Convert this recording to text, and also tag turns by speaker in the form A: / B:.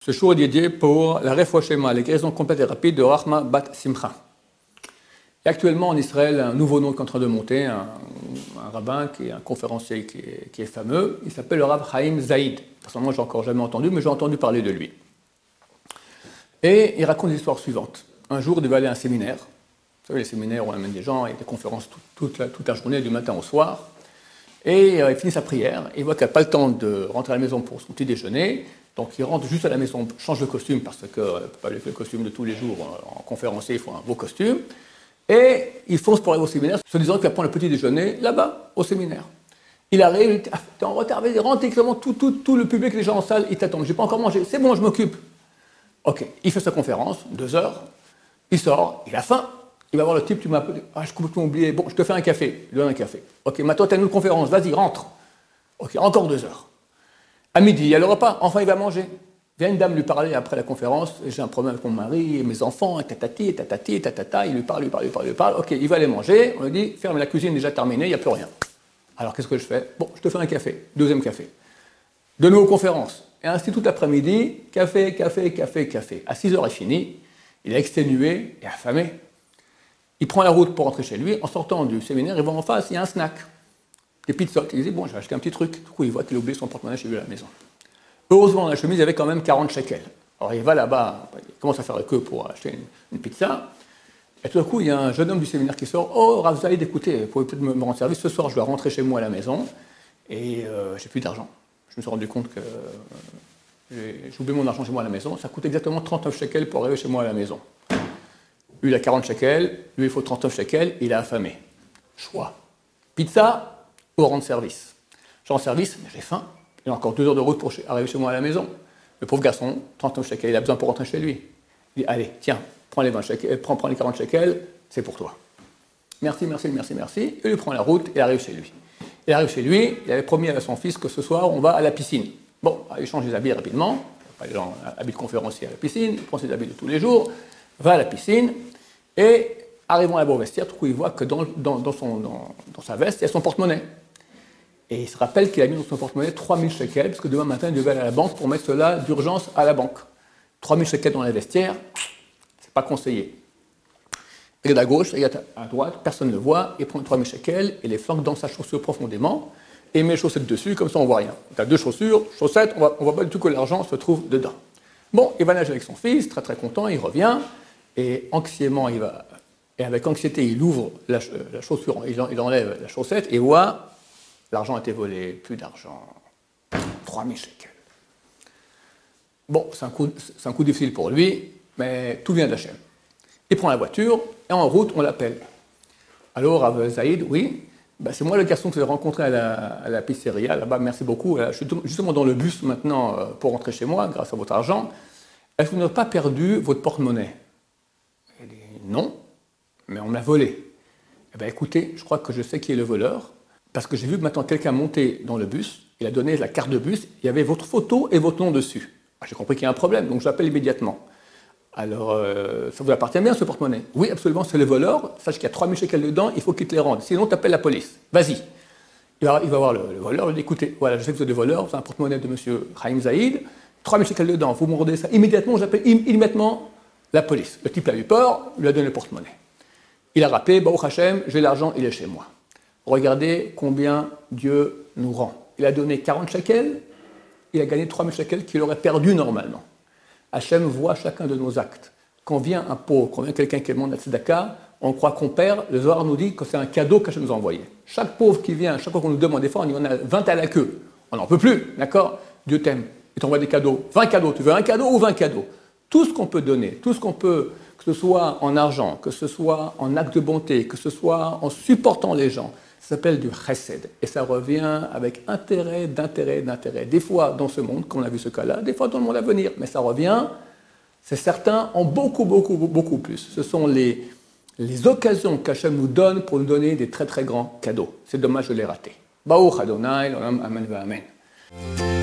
A: Ce jour est dédié pour la Refoua Shema, les guérisons complètes et rapides de Rahma Bat Simcha. Et actuellement en Israël, un nouveau nom qui est en train de monter, un rabbin, qui est un conférencier qui est fameux, il s'appelle le Rav Chaim Zaïd. Personnellement, je n'ai encore jamais entendu, mais j'ai entendu parler de lui. Et il raconte l'histoire suivante. Un jour, il devait aller à un séminaire. Vous savez, les séminaires, on amène des gens, il y a des conférences toute la journée, du matin au soir. Et il finit sa prière, il voit qu'il n'a pas le temps de rentrer à la maison pour son petit déjeuner, donc il rentre juste à la maison, change de costume, parce qu'il ne peut pas aller faire le costume de tous les jours en conférencier, il faut un beau costume, et il fonce pour aller au séminaire, se disant qu'il va prendre le petit déjeuner là-bas, au séminaire. Il arrive, il dit, ah, t'es en retard, il rentre exactement, tout le public, les gens en salle, ils t'attendent, j'ai pas encore mangé, c'est bon, je m'occupe. Ok, il fait sa conférence, 2 heures, il sort, il a faim. Il va voir le type, tu m'as appelé, ah, je complètement oublié, bon, je te fais un café, il donne un café. Ok, maintenant tu as une autre conférence, vas-y, rentre. Ok, encore 2 heures. À midi, il y a le repas, enfin il va manger. Vient une dame lui parler après la conférence, j'ai un problème avec mon mari, et mes enfants, et tatati, et tatati, et tatata, il lui parle. Ok, il va aller manger, on lui dit, ferme la cuisine, déjà terminée, il n'y a plus rien. Alors qu'est-ce que je fais? Bon, je te fais un café, 2e café. De nouveau conférence, et ainsi tout l'après-midi, café. À 6 heures, il finit, il est exténué et affamé. Il prend la route pour rentrer chez lui. En sortant du séminaire, il va en face, il y a un snack. Des pizzas. Il dit, bon, je vais acheter un petit truc. Du coup, il voit qu'il a oublié son porte-monnaie chez lui à la maison. Heureusement, dans la chemise, il y avait quand même 40 shekels. Alors, il va là-bas, il commence à faire la queue pour acheter une pizza. Et tout d'un coup, il y a un jeune homme du séminaire qui sort. Oh, Rav Zaïd, écoutez, vous pouvez peut-être me rendre service. Ce soir, je dois rentrer chez moi à la maison. Et j'ai plus d'argent. Je me suis rendu compte que j'ai oublié mon argent chez moi à la maison. Ça coûte exactement 39 shekels pour arriver chez moi à la maison. Lui, il a 40 shekels, lui, il faut 39 shekels, il est affamé. Choix. Pizza ou rendre service? Je rends service, mais j'ai faim. Il a encore 2 heures de route pour arriver chez moi à la maison. Le pauvre garçon, 39 shekels, il a besoin pour rentrer chez lui. Il dit, allez, tiens, prends les 20 shekels, prends les 40 shekels, c'est pour toi. Merci. Il lui prend la route et arrive chez lui. Il arrive chez lui, il avait promis à son fils que ce soir, on va à la piscine. Bon, il change les habits rapidement, pas les gens habits de conférencier à la piscine, il prend ses habits de tous les jours, va à la piscine, et arrivant là-bas au vestiaire, tout coup, il voit que dans sa veste, il y a son porte-monnaie. Et il se rappelle qu'il a mis dans son porte-monnaie 3000 shekels, parce que demain matin, il devait aller à la banque pour mettre cela d'urgence à la banque. 3000 shekels dans la vestiaire, c'est pas conseillé. Il regarde à gauche, il regarde à droite, personne ne le voit, il prend 3000 shekels et les flanque dans sa chaussure profondément, et met les chaussettes dessus, comme ça on voit rien. Tu as 2 chaussures, chaussettes, on voit pas du tout que l'argent se trouve dedans. Bon, il va nager avec son fils, très content, il revient, et anxieusement, et avec anxiété, il ouvre la chaussure, il enlève la chaussette, et voit, l'argent a été volé, plus d'argent, 3000 shekels. Bon, c'est un coup difficile pour lui, mais tout vient d'Hachem. Il prend la voiture, et en route, on l'appelle. Alors, Rav Zaïd, oui, ben, c'est moi le garçon que vous avez rencontré à la pizzeria, là-bas, merci beaucoup. Je suis justement dans le bus maintenant pour rentrer chez moi, grâce à votre argent. Est-ce que vous n'avez pas perdu votre porte-monnaie? Il dit, non, mais on me l'a volé. Eh bien, écoutez, je crois que je sais qui est le voleur, parce que j'ai vu que maintenant quelqu'un montait dans le bus, il a donné la carte de bus, il y avait votre photo et votre nom dessus. Ah, j'ai compris qu'il y a un problème, donc j'appelle immédiatement. Alors, ça vous appartient bien ce porte-monnaie? Oui, absolument, c'est le voleur. Sache qu'il y a 3000 shekels dedans, il faut qu'il te les rende. Sinon, tu appelles la police. Vas-y. Il va voir le voleur, il dit, écoutez, voilà, je sais que vous êtes le voleur, c'est un porte-monnaie de M. Chaim Zaïd, 3000 shekels dedans, vous me rendez ça immédiatement, j'appelle immédiatement la police. Le type a eu peur, lui a donné le porte-monnaie. Il a rappelé, Baruch Hashem, j'ai l'argent, il est chez moi. Regardez combien Dieu nous rend. Il a donné 40 shekels, il a gagné 3000 shekels qu'il aurait perdu normalement. Hachem voit chacun de nos actes. Quand vient un pauvre, quand vient quelqu'un qui demande la tzedaka, on croit qu'on perd, le Zohar nous dit que c'est un cadeau qu'Hachem nous a envoyé. Chaque pauvre qui vient, chaque fois qu'on nous demande des fois, on dit on a 20 à la queue. On n'en peut plus, d'accord? Dieu t'aime, il t'envoie des cadeaux. 20 cadeaux, tu veux un cadeau ou 20 cadeaux? Tout ce qu'on peut donner, tout ce qu'on peut, que ce soit en argent, que ce soit en acte de bonté, que ce soit en supportant les gens, ça s'appelle du chesed. Et ça revient avec intérêt. Des fois dans ce monde, comme on a vu ce cas-là, des fois dans le monde à venir. Mais ça revient, c'est certain, en beaucoup plus. Ce sont les occasions qu'Hachem nous donne pour nous donner des très grands cadeaux. C'est dommage de les rater. Baruch Adonai, l'olam, amen, amen.